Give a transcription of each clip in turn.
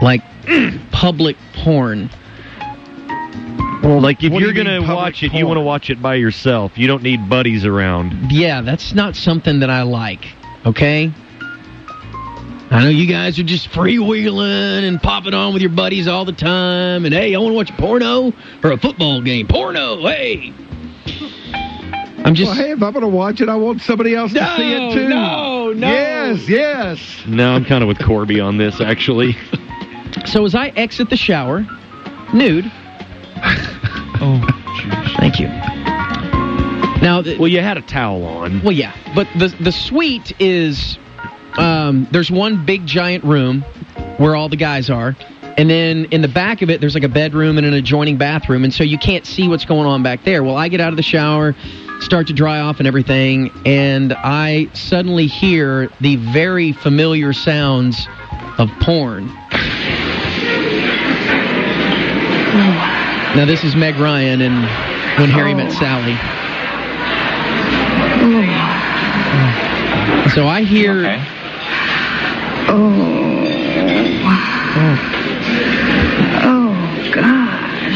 like public porn. Well, like if you're going to watch it, you want to watch it by yourself. You don't need buddies around. Yeah, that's not something that I like, okay? I know you guys are just freewheeling and popping on with your buddies all the time, and hey, I want to watch a porno or a football game. Porno, hey! Well, hey, if I'm going to watch it, I want somebody else to see it, too. No. Yes. No, I'm kind of with Corby on this, actually. So as I exit the shower, nude... Oh, jeez. Thank you. Now, well, you had a towel on. Well, yeah, but the suite is there's one big giant room where all the guys are, and then in the back of it there's like a bedroom and an adjoining bathroom, and so you can't see what's going on back there. Well, I get out of the shower, start to dry off and everything, and I suddenly hear the very familiar sounds of porn. Now, this is Meg Ryan and When Harry Met Sally. So I hear... Okay. Oh, God.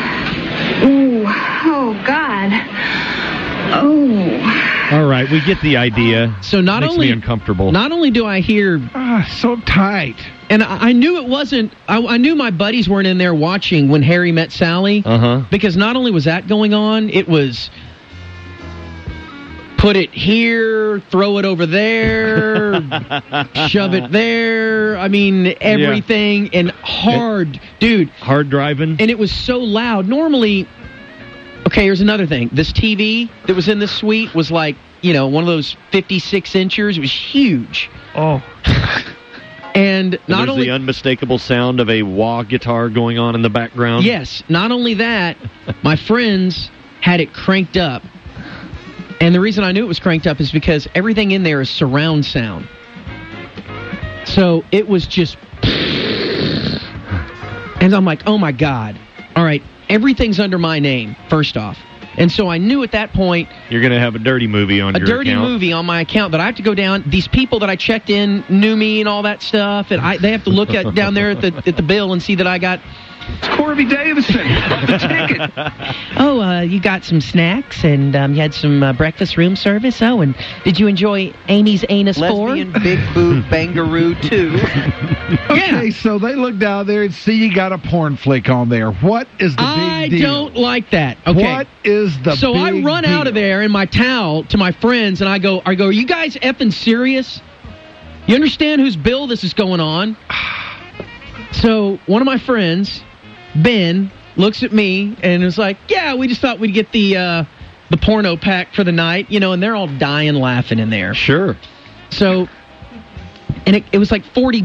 Oh, God. Oh. All right, we get the idea. So not Makes only me uncomfortable. Not only do I hear... so tight. And I knew it wasn't... I knew my buddies weren't in there watching When Harry Met Sally. Uh-huh. Because not only was that going on, it was... Put it here, throw it over there, shove it there. I mean, everything. And hard. Dude. Hard driving. And it was so loud. Normally... Okay, here's another thing. This TV that was in this suite was like, one of those 56 inchers. It was huge. Oh. And not there's only the unmistakable sound of a wah guitar going on in the background. Yes, not only that, my friends had it cranked up. And the reason I knew it was cranked up is because everything in there is surround sound. So it was just... And I'm like, oh my God. All right, everything's under my name, first off. And so I knew at that point... You're going to have a dirty movie on your account. A dirty movie on my account that I have to go down. These people that I checked in knew me and all that stuff. And they have to look at down there at the bill and see that I got... It's Corby Davison. The ticket. Oh, you got some snacks and you had some breakfast room service. Oh, and did you enjoy Amy's Anus 4? Lesbian Big Boob Bangaroo 2. Okay, so they look down there and see you got a porn flick on there. What is the big deal? I don't like that. Okay. What is the So big I run deal? out of there in my towel to my friends, and I go, are you guys effing serious? You understand whose bill this is going on? So one of my friends... Ben looks at me and is like, yeah, we just thought we'd get the porno pack for the night, and they're all dying laughing in there. Sure. So, and it was like $40.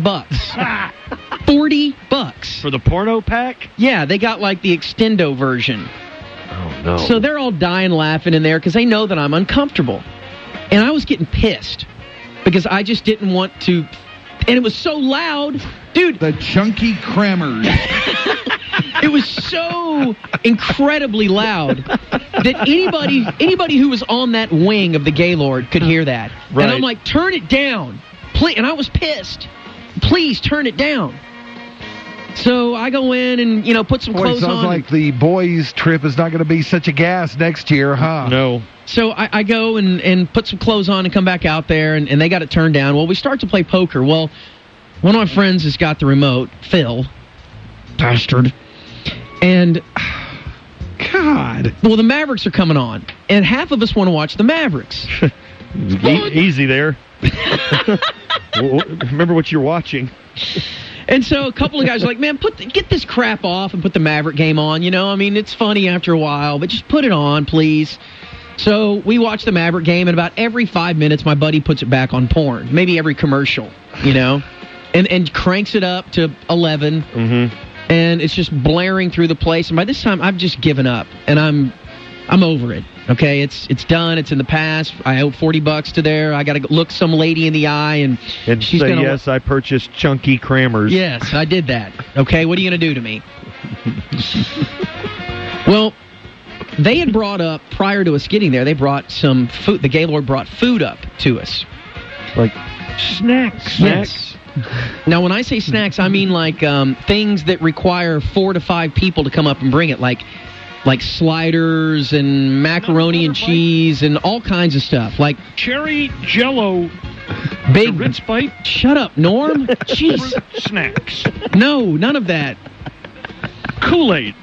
$40. For the porno pack? Yeah, they got like the extendo version. Oh, no. So they're all dying laughing in there because they know that I'm uncomfortable. And I was getting pissed because I just didn't want to... And it was so loud. Dude. The chunky crammers. It was so incredibly loud that anybody who was on that wing of the Gaylord could hear that. Right. And I'm like, turn it down. Please. And I was pissed. Please turn it down. So I go in and, put some clothes on. Sounds like the boys' trip is not going to be such a gas next year, huh? No. So I go and put some clothes on and come back out there, and they got it turned down. Well, we start to play poker. Well, one of my friends has got the remote, Phil. Bastard. And, God. Well, the Mavericks are coming on, and half of us want to watch the Mavericks. Easy there. Remember what you're watching. And so a couple of guys are like, man, get this crap off and put the Maverick game on. I mean, it's funny after a while, but just put it on, please. So we watch the Maverick game, and about every 5 minutes, my buddy puts it back on porn. Maybe every commercial, and cranks it up to 11. Mm-hmm. And it's just blaring through the place. And by this time, I've just given up, and I'm over it. Okay, it's done. It's in the past. I owe $40 to there. I got to look some lady in the eye, and she's say, gonna yes, I purchased chunky crammers. Yes, I did that. Okay, what are you going to do to me? Well, they had brought up, prior to us getting there, they brought some food. The Gaylord brought food up to us. Like snacks. Yes. Now, when I say snacks, I mean like things that require 4 to 5 people to come up and bring it, like sliders and macaroni and cheese and all kinds of stuff. Like cherry Jello. Big Ritz bite. Shut up, Norm. Jeez. Snacks. No, none of that. Kool-Aid.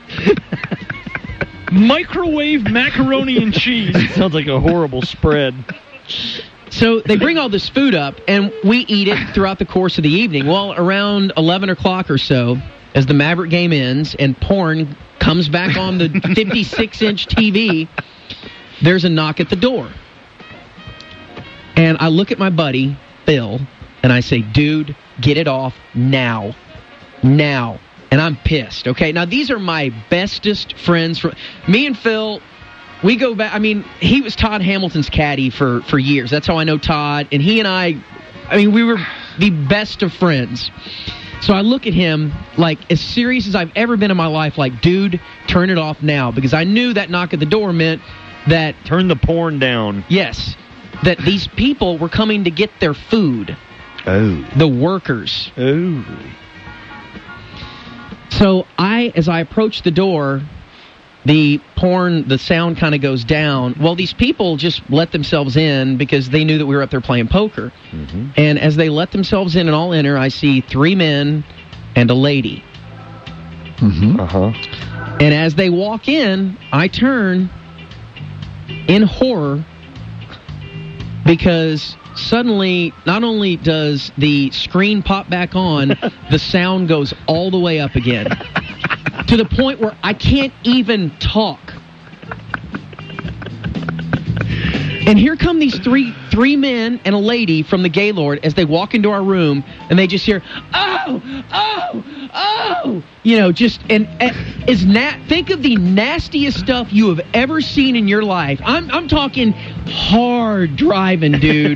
Microwave macaroni and cheese. Sounds like a horrible spread. So they bring all this food up, and we eat it throughout the course of the evening. Well, around 11 o'clock or so, as the Maverick game ends and porn comes back on the 56-inch TV, there's a knock at the door. And I look at my buddy, Phil, and I say, dude, get it off now. Now. And I'm pissed, okay? Now, these are my bestest friends. Me and Phil, we go back. I mean, he was Todd Hamilton's caddy for years. That's how I know Todd. And he and I mean, we were the best of friends. So I look at him like as serious as I've ever been in my life, like, dude, turn it off now. Because I knew that knock at the door meant that... Turn the porn down. Yes. That these people were coming to get their food. Oh. The workers. Oh. So as I approach the door, the sound kind of goes down. Well, these people just let themselves in because they knew that we were up there playing poker. Mm-hmm. And as they let themselves in and all enter, I see 3 men and a lady. Mm-hmm. Uh-huh. And as they walk in, I turn in horror because suddenly, not only does the screen pop back on, the sound goes all the way up again. To the point where I can't even talk. And here come these three men and a lady from the Gaylord as they walk into our room, and they just hear, oh, oh, oh, you know, just, think of the nastiest stuff you have ever seen in your life. I'm talking hard driving, dude.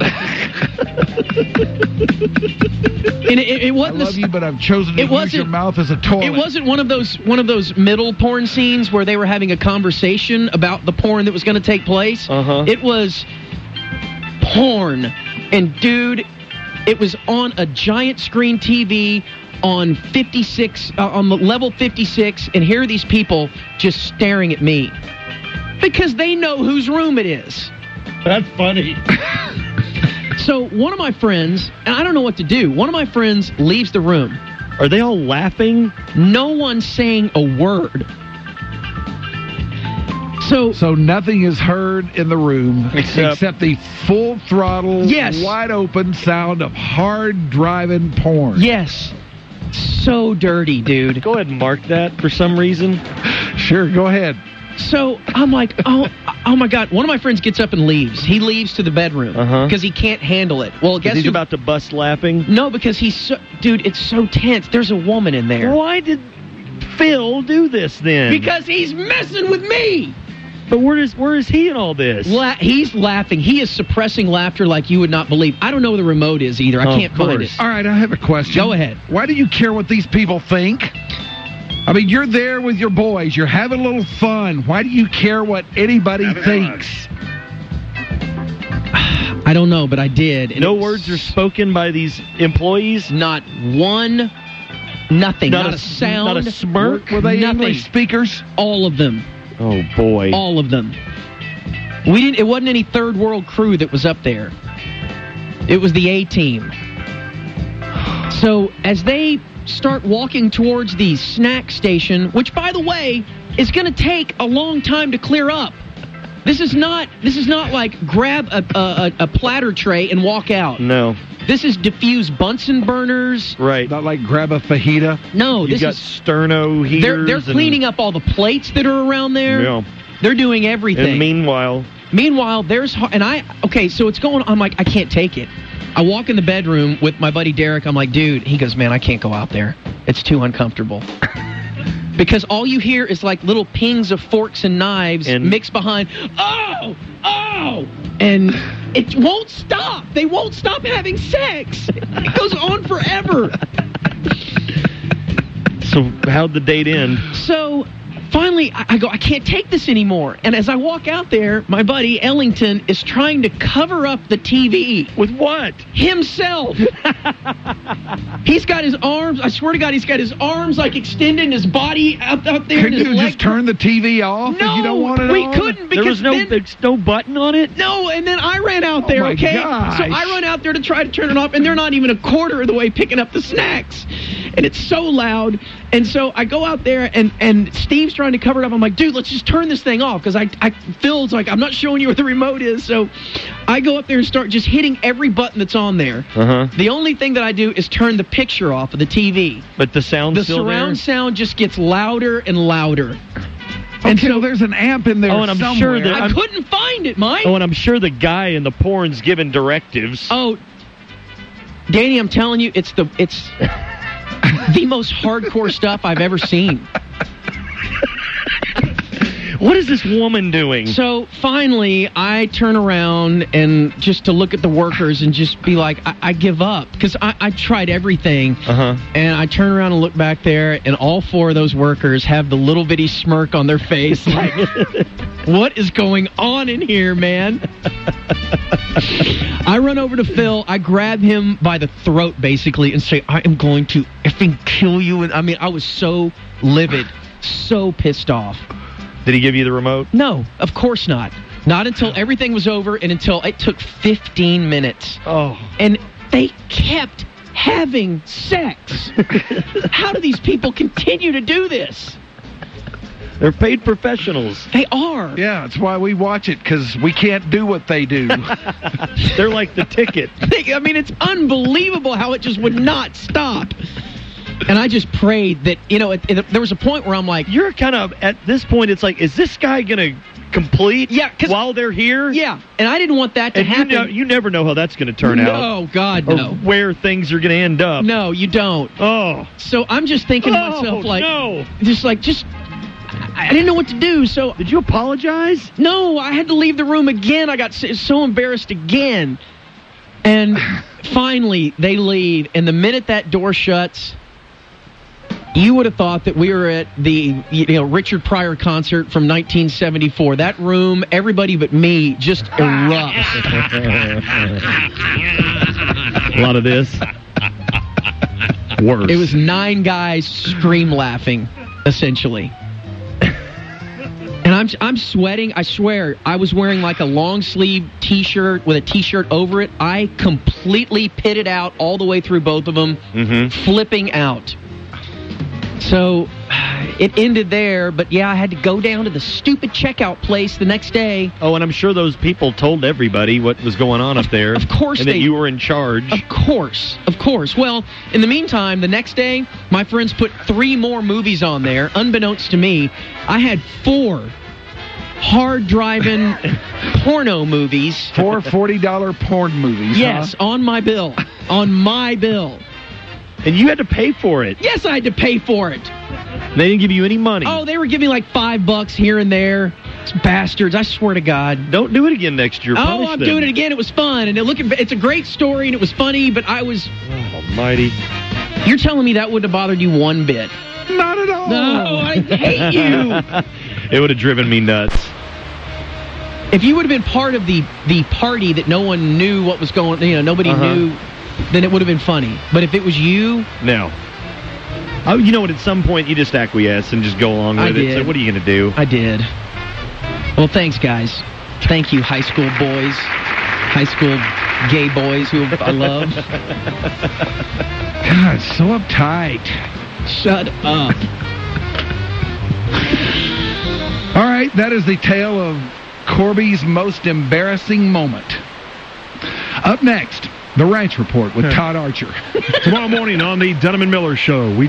And it wasn't. I love you, but I've chosen to use your mouth as a toilet. It wasn't one of those middle porn scenes where they were having a conversation about the porn that was going to take place. Uh-huh. It was porn, and dude, it was on a giant screen TV on 56 on the level 56, and here are these people just staring at me because they know whose room it is. That's funny. So one of my friends, and I don't know what to do, one of my friends leaves the room. Are they all laughing? No one's saying a word. So nothing is heard in the room except the full throttle, yes, wide open sound of hard driving porn. Yes. So dirty, dude. Go ahead and mark that for some reason. Sure, go ahead. So I'm like, oh my God. One of my friends gets up and leaves. He leaves to the bedroom because he can't handle it. Well, guess he's about to bust laughing? No, because dude, it's so tense. There's a woman in there. Why did Phil do this then? Because he's messing with me. But where is he in all this? He's laughing. He is suppressing laughter like you would not believe. I don't know where the remote is either. I can't find it. All right, I have a question. Go ahead. Why do you care what these people think? I mean, you're there with your boys. You're having a little fun. Why do you care what anybody thinks? I don't know, but I did. No words are spoken by these employees? Not one, nothing. Not a sound. Not a smirk? Were they nothing. English speakers? All of them. Oh, boy. All of them. It wasn't any third world crew that was up there. It was the A-team. So as they start walking towards the snack station, which, by the way, is going to take a long time to clear up. This is not like grab a platter tray and walk out. No. This is diffuse Bunsen burners. Right. Not like grab a fajita. No, this is sterno heaters. They're cleaning up all the plates that are around there. Yeah. They're doing everything. And meanwhile, so it's going. I'm like, I can't take it. I walk in the bedroom with my buddy Derek. I'm like, dude. He goes, man, I can't go out there. It's too uncomfortable. Because all you hear is like little pings of forks and knives mixed behind, oh, and it won't stop. They won't stop having sex. It goes on forever. So how'd the date end? So finally, I go, I can't take this anymore. And as I walk out there, my buddy Ellington is trying to cover up the TV. With what? Himself. He's got his arms, I swear to God, he's got his arms like extended and his body out there. Could you just turn the TV off No, if you don't want it we on? couldn't because There's no button on it? No, and then I ran out there, my okay? gosh. So I run out there to try to turn it off, and they're not even a quarter of the way picking up the snacks. And it's so loud. And so I go out there, and Steve's trying to cover it up. I'm like, dude, let's just turn this thing off, because I Phil's like, I'm not showing you where the remote is. So I go up there and start just hitting every button that's on there. Uh-huh. The only thing that I do is turn the picture off of the TV. But the sound's still there? The surround sound just gets louder and louder. And so there's an amp in there Oh, and I'm somewhere. sure that I couldn't find it, Mike. Oh, and I'm sure the guy in the porn's giving directives. Oh, Danny, I'm telling you, it's the most hardcore stuff I've ever seen. What is this woman doing? So finally, I turn around and just to look at the workers and just be like, I give up, because I tried everything. Uh-huh. And I turn around and look back there, and all four of those workers have the little bitty smirk on their face, like, what is going on in here, man? I run over to Phil. I grab him by the throat, basically, and say, I am going to effing kill you. And I mean, I was so livid, so pissed off. Did he give you the remote? No, of course not. Not until everything was over and until it took 15 minutes. Oh. And they kept having sex. How do these people continue to do this? They're paid professionals. They are. Yeah, that's why we watch it, because we can't do what they do. They're like the ticket. I mean, it's unbelievable how it just would not stop. And I just prayed that, there was a point where I'm like... You're kind of, at this point, it's like, is this guy going to complete while they're here? Yeah, and I didn't want that to happen. You never know how that's going to turn out. No, God, or no. where things are going to end up. No, you don't. Oh. So I'm just thinking to myself, like... no. I didn't know what to do, so... Did you apologize? No, I had to leave the room again. I got so embarrassed again. And finally, they leave, and the minute that door shuts... You would have thought that we were at the Richard Pryor concert from 1974. That room, everybody but me, just erupts. A lot of this. Worse. It was 9 guys scream laughing, essentially. And I'm sweating. I swear, I was wearing like a long sleeve T-shirt with a T-shirt over it. I completely pitted out all the way through both of them, flipping out. So it ended there, but yeah, I had to go down to the stupid checkout place the next day. Oh, and I'm sure those people told everybody what was going on up there. Of course and that you were in charge. Of course. Well, in the meantime, the next day, my friends put 3 more movies on there. Unbeknownst to me, I had 4 hard-driving porno movies. 4 $40 porn movies, Yes, on my bill. On my bill. And you had to pay for it. Yes, I had to pay for it. They didn't give you any money. Oh, they were giving like $5 here and there. It's bastards, I swear to God. Don't do it again next year. Oh, I'm doing it again. It was fun. And it's a great story, and it was funny, but I was... Oh, almighty. You're telling me that wouldn't have bothered you one bit? Not at all. No, I hate you. It would have driven me nuts. If you would have been part of the party that no one knew what was going on, nobody knew, then it would have been funny. But if it was you... No. Oh, you know what? At some point, you just acquiesce and just go along with it. So what are you going to do? I did. Well, thanks, guys. Thank you, high school boys. High school gay boys who I love. God, so uptight. Shut up. All right, that is the tale of Corby's most embarrassing moment. Up next, the Ranch Report with Todd Archer. Tomorrow morning on the Dunham and Miller Show, we